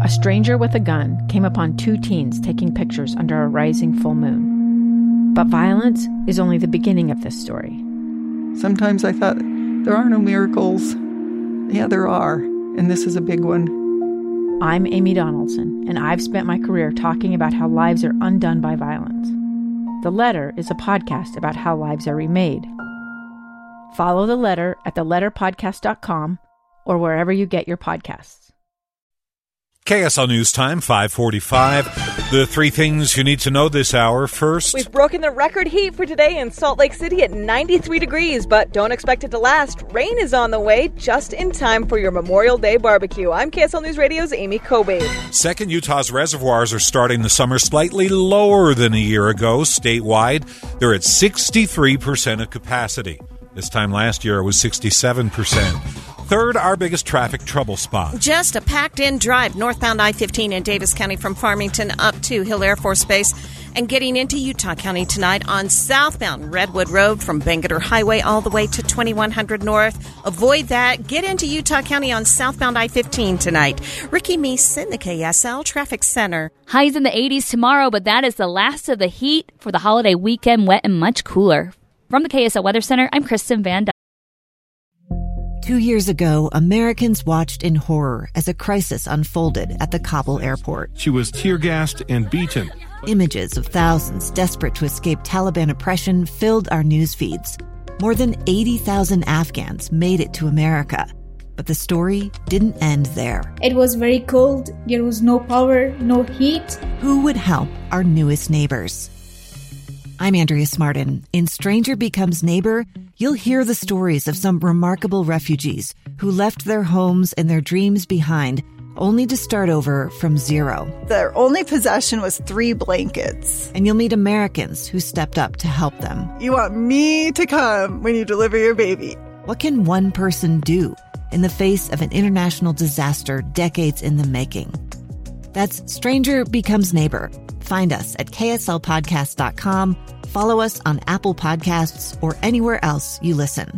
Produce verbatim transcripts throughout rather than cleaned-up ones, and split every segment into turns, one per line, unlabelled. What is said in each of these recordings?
a stranger with a gun came upon two teens taking pictures under a rising full moon. But violence is only the beginning of this story.
Sometimes I thought, there are no miracles. Yeah, there are, and this is a big one.
I'm Amy Donaldson, and I've spent my career talking about how lives are undone by violence. The Letter is a podcast about how lives are remade. Follow The Letter at the letter podcast dot com or wherever you get your podcasts.
K S L News Time, five forty-five. The three things you need to know this hour. First,
we've broken the record heat for today in Salt Lake City at ninety-three degrees, but don't expect it to last. Rain is on the way just in time for your Memorial Day barbecue. I'm K S L News Radio's Amy Kobe.
Second, Utah's reservoirs are starting the summer slightly lower than a year ago. Statewide, they're at sixty-three percent of capacity. This time last year, it was sixty-seven percent. Third, our biggest traffic trouble spot.
Just a packed-in drive northbound I fifteen in Davis County from Farmington up to Hill Air Force Base and getting into Utah County tonight on southbound Redwood Road from Bangerter Highway all the way to twenty-one hundred North. Avoid that. Get into Utah County on southbound I fifteen tonight. Ricky Meese in the K S L Traffic Center.
Highs in the eighties tomorrow, but that is the last of the heat for the holiday weekend, wet and much cooler. From the K S L Weather Center, I'm Kristen Van Dyke.
Two years ago, Americans watched in horror as a crisis unfolded at the Kabul airport.
She was tear-gassed and beaten.
Images of thousands desperate to escape Taliban oppression filled our news feeds. More than eighty thousand Afghans made it to America. But the story didn't end there.
It was very cold. There was no power, no heat.
Who would help our newest neighbors? I'm Andrea Smartin. In Stranger Becomes Neighbor, you'll hear the stories of some remarkable refugees who left their homes and their dreams behind, only to start over from zero.
Their only possession was three blankets.
And you'll meet Americans who stepped up to help them.
You want me to come when you deliver your baby.
What can one person do in the face of an international disaster decades in the making? That's Stranger Becomes Neighbor. Find us at K S L podcast dot com. Follow us on Apple Podcasts or anywhere else you listen.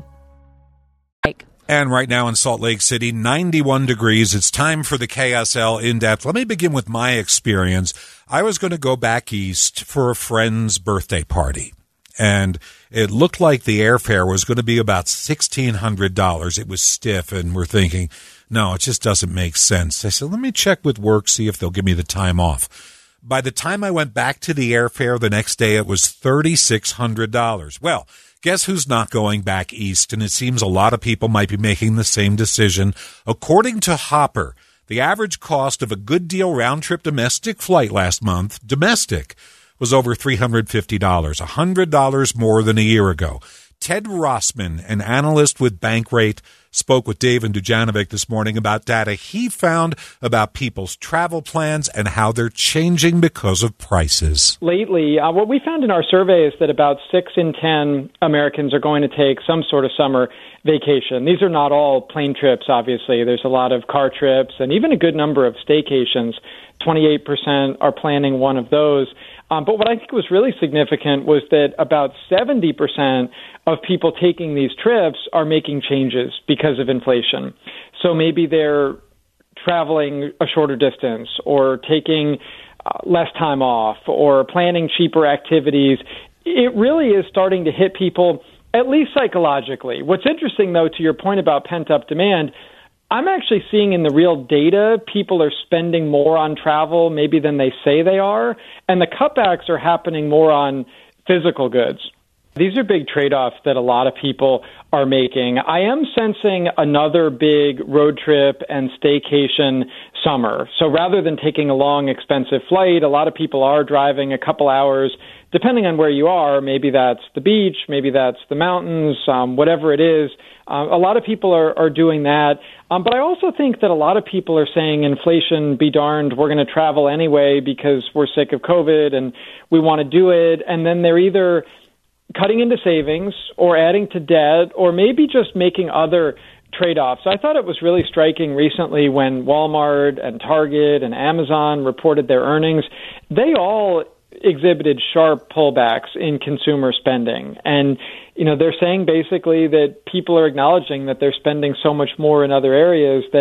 And right now in Salt Lake City, ninety-one degrees. It's time for the K S L In-Depth. Let me begin with my experience. I was going to go back east for a friend's birthday party, and it looked like the airfare was going to be about sixteen hundred dollars. It was stiff, and we're thinking, no, it just doesn't make sense. I said, let me check with work, see if they'll give me the time off. By the time I went back to the airfare the next day, it was three thousand six hundred dollars. Well, guess who's not going back east? And it seems a lot of people might be making the same decision. According to Hopper, the average cost of a good deal round-trip domestic flight last month, domestic, was over three hundred fifty dollars, one hundred dollars more than a year ago. Ted Rossman, an analyst with Bankrate, spoke with Dave and Dujanovic this morning about data he found about people's travel plans and how they're changing because of prices.
Lately, uh, what we found in our survey is that about six in ten Americans are going to take some sort of summer vacation. These are not all plane trips, obviously. There's a lot of car trips and even a good number of staycations. twenty-eight percent are planning one of those. Um, but what I think was really significant was that about seventy percent of people taking these trips are making changes because of inflation. So maybe they're traveling a shorter distance or taking uh, less time off or planning cheaper activities. It really is starting to hit people, at least psychologically. What's interesting, though, to your point about pent-up demand, I'm actually seeing in the real data people are spending more on travel maybe than they say they are, and the cutbacks are happening more on physical goods. These are big trade-offs that a lot of people are making. I am sensing another big road trip and staycation summer. So rather than taking a long, expensive flight, a lot of people are driving a couple hours, depending on where you are. Maybe that's the beach, maybe that's the mountains, um, whatever it is. Uh, a lot of people are, are doing that. Um, but I also think that a lot of people are saying, inflation be darned, we're going to travel anyway because we're sick of COVID and we want to do it. And then they're either cutting into savings or adding to debt or maybe just making other trade-offs. I thought it was really striking recently when Walmart and Target and Amazon reported their earnings. They all exhibited sharp pullbacks in consumer spending. And, you know, they're saying basically that people are acknowledging that they're spending so much more in other areas that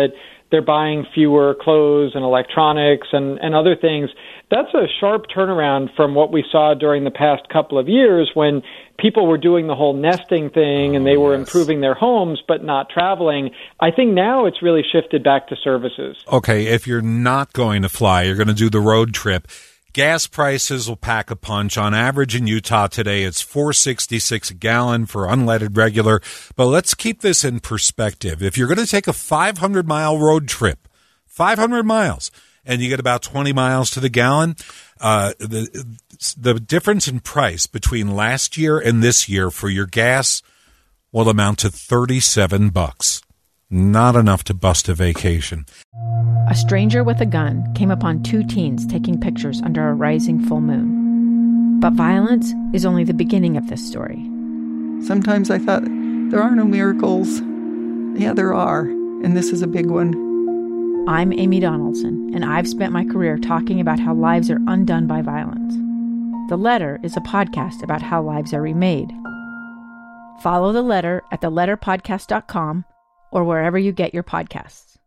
they're buying fewer clothes and electronics and, and other things. That's a sharp turnaround from what we saw during the past couple of years when people were doing the whole nesting thing and they were yes. improving their homes but not traveling. I think now it's really shifted back to services.
Okay, if you're not going to fly, you're going to do the road trip. Gas prices will pack a punch. On average in Utah today, it's four dollars and sixty-six cents a gallon for unleaded regular. But let's keep this in perspective. If you're going to take a five hundred mile road trip, five hundred miles, and you get about twenty miles to the gallon, uh, the the difference in price between last year and this year for your gas will amount to thirty-seven bucks. Not enough to bust a vacation.
A stranger with a gun came upon two teens taking pictures under a rising full moon. But violence is only the beginning of this story.
Sometimes I thought, there are no miracles. Yeah, there are, and this is a big one.
I'm Amy Donaldson, and I've spent my career talking about how lives are undone by violence. The Letter is a podcast about how lives are remade. Follow The Letter at the letter podcast dot com or wherever you get your podcasts.